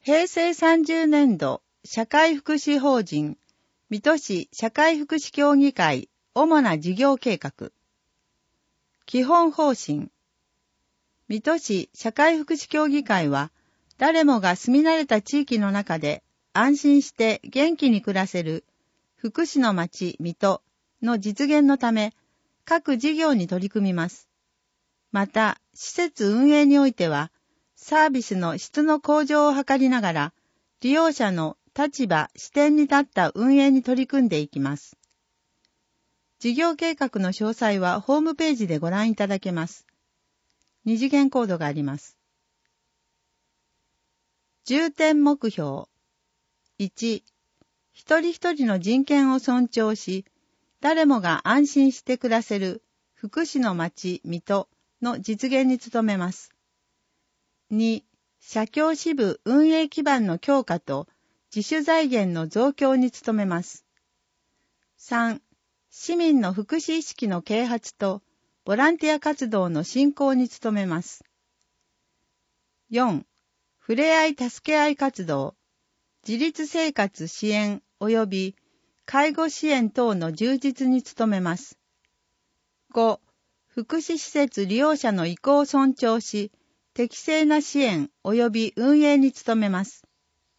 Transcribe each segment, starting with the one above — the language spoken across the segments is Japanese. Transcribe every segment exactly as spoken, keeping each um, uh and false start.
へいせいさんじゅうねんど社会福祉法人水戸市社会福祉協議会主な事業計画基本方針水戸市社会福祉協議会は誰もが住み慣れた地域の中で安心して元気に暮らせる福祉の町水戸の実現のため各事業に取り組みます。また施設運営においてはサービスの質の向上を図りながら、利用者の立場、視点に立った運営に取り組んでいきます。事業計画の詳細はホームページでご覧いただけます。二次元コードがあります。重点目標。いち、一人一人の人権を尊重し、誰もが安心して暮らせる福祉の町水戸の実現に努めます。に、社協支部運営基盤の強化と自主財源の増強に努めます。さん、市民の福祉意識の啓発とボランティア活動の振興に努めます。よん、ふれあい助け合い活動、自立生活支援及び介護支援等の充実に努めます。ご、福祉施設利用者の意向を尊重し、適正な支援及び運営に努めます。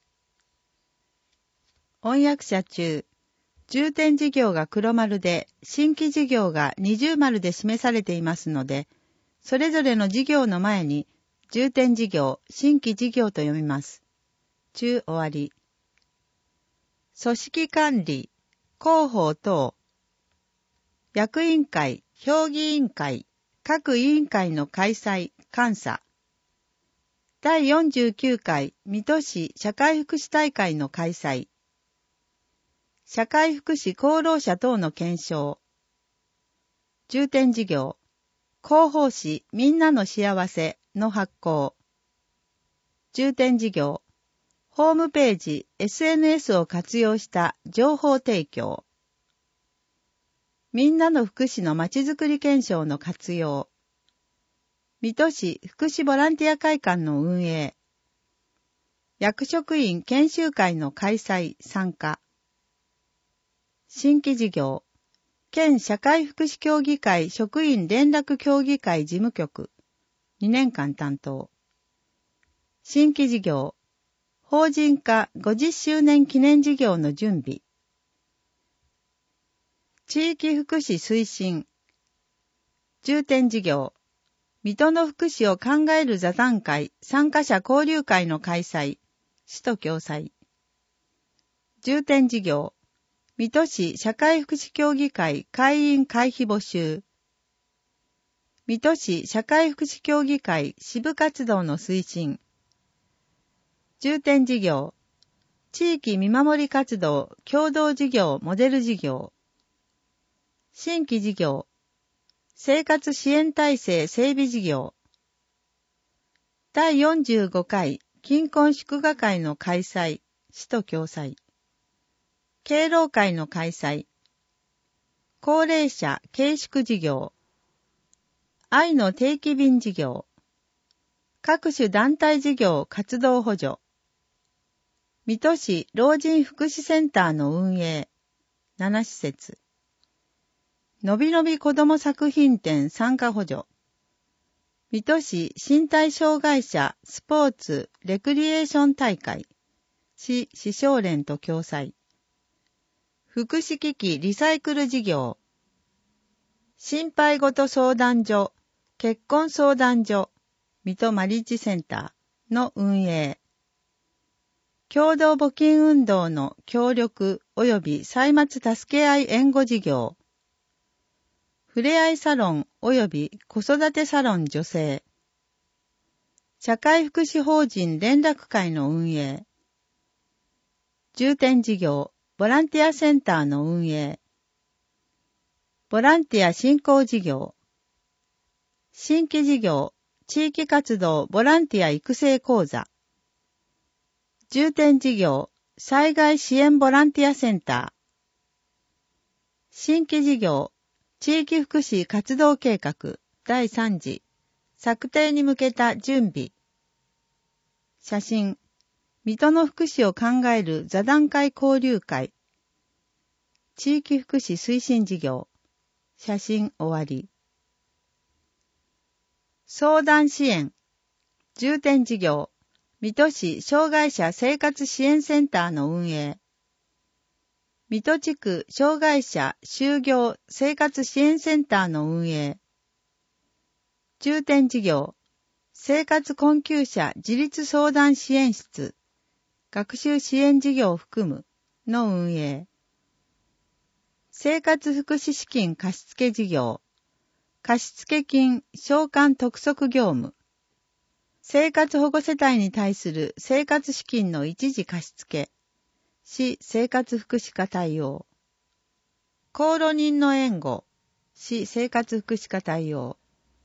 翻訳者中、重点事業が黒丸で、新規事業が二重丸で示されていますので、それぞれの事業の前に、重点事業、新規事業と読みます。中終わり。組織管理、広報等、役員会、評議委員会、各委員会の開催、監査、だいよんじゅうきゅうかい水戸市社会福祉大会の開催。社会福祉功労者等の検証。重点事業。広報誌みんなの幸せの発行。重点事業。ホームページ、エスエヌエス を活用した情報提供。みんなの福祉のまちづくり検証の活用。水戸市福祉ボランティア会館の運営。役職員研修会の開催参加。新規事業。県社会福祉協議会職員連絡協議会事務局。にねんかん担当。新規事業。法人化ごじゅっしゅうねん記念事業の準備。地域福祉推進。重点事業。水戸の福祉を考える座談会、参加者交流会の開催、市と共催。重点事業、水戸市社会福祉協議会会員会費募集。水戸市社会福祉協議会支部活動の推進。重点事業、地域見守り活動、共同事業、モデル事業。新規事業、生活支援体制整備事業。だいよんじゅうごかい金婚祝賀会の開催、市と共催。敬老会の開催。高齢者軽粛事業。愛の定期便事業。各種団体事業活動補助。水戸市老人福祉センターの運営。なな施設。のびのび子ども作品展参加補助。水戸市身体障害者スポーツレクリエーション大会。市市商連と共催。福祉機器リサイクル事業。心配ごと相談所、結婚相談所、水戸マリッジセンターの運営。共同募金運動の協力及び歳末助け合い援護事業。ふれあいサロン及び子育てサロン女性。社会福祉法人連絡会の運営。重点事業、ボランティアセンターの運営。ボランティア振興事業。新規事業、地域活動ボランティア育成講座。重点事業、災害支援ボランティアセンター。新規事業、地域福祉活動計画だいさん次策定に向けた準備。写真。 水戸の福祉を考える座談会交流会。地域福祉推進事業。写真終わり。相談支援。重点事業。水戸市障害者生活支援センターの運営。水戸地区障害者就業生活支援センターの運営。重点事業。生活困窮者自立相談支援室。学習支援事業を含むの運営。生活福祉資金貸付事業。貸付金償還督促業務。生活保護世帯に対する生活資金の一時貸付。市生活福祉課対応。航路人の援護。市生活福祉課対応。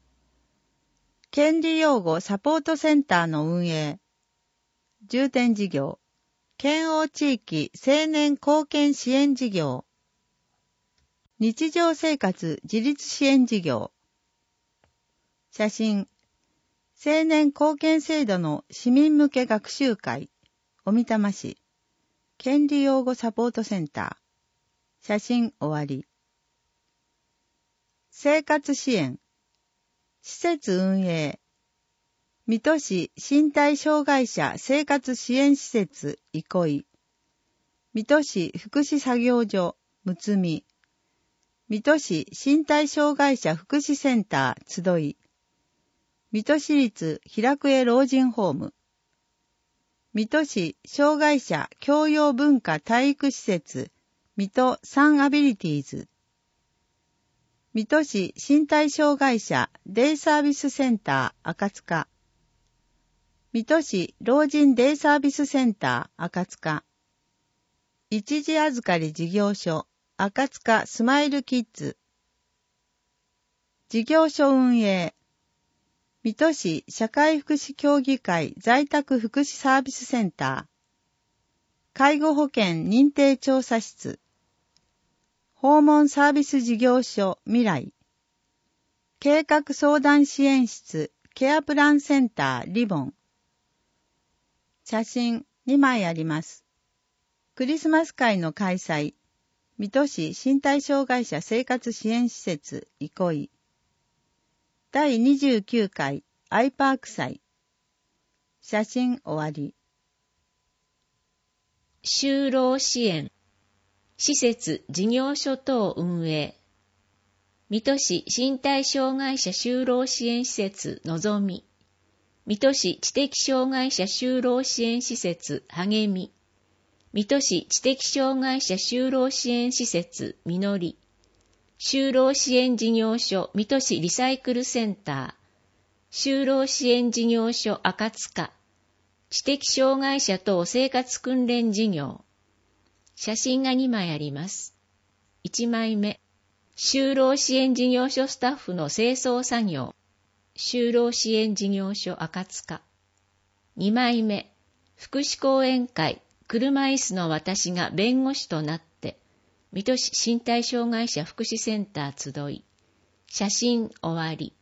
権利擁護サポートセンターの運営。重点事業。県央地域青年貢献支援事業。日常生活自立支援事業。写真。青年貢献制度の市民向け学習会。小美玉市。権利擁護サポートセンター。写真終わり。生活支援。施設運営。水戸市身体障害者生活支援施設憩い。水戸市福祉作業所むつみ。水戸市身体障害者福祉センター集い。水戸市立平久江老人ホーム。水戸市障害者教養文化体育施設水戸サンアビリティーズ。水戸市身体障害者デイサービスセンター赤塚。水戸市老人デイサービスセンター赤塚。一時預かり事業所赤塚スマイルキッズ。事業所運営。水戸市社会福祉協議会在宅福祉サービスセンター。介護保険認定調査室。訪問サービス事業所未来。計画相談支援室ケアプランセンターリボン。写真にまいあります。クリスマス会の開催。水戸市身体障害者生活支援施設憩い。だいにじゅうきゅうかいアイパーク祭。写真終わり。 就労支援。施設事業所等運営。水戸市身体障害者就労支援施設のぞみ。水戸市知的障害者就労支援施設励み。水戸市知的障害者就労支援施設みのり。就労支援事業所水戸市リサイクルセンター。就労支援事業所赤塚。知的障害者等生活訓練事業。写真がにまいあります。いちまいめ。就労支援事業所スタッフの清掃作業。就労支援事業所赤塚。にまいめ。福祉講演会、車椅子の私が弁護士となって、水戸市身体障害者福祉センター集い。写真終わり。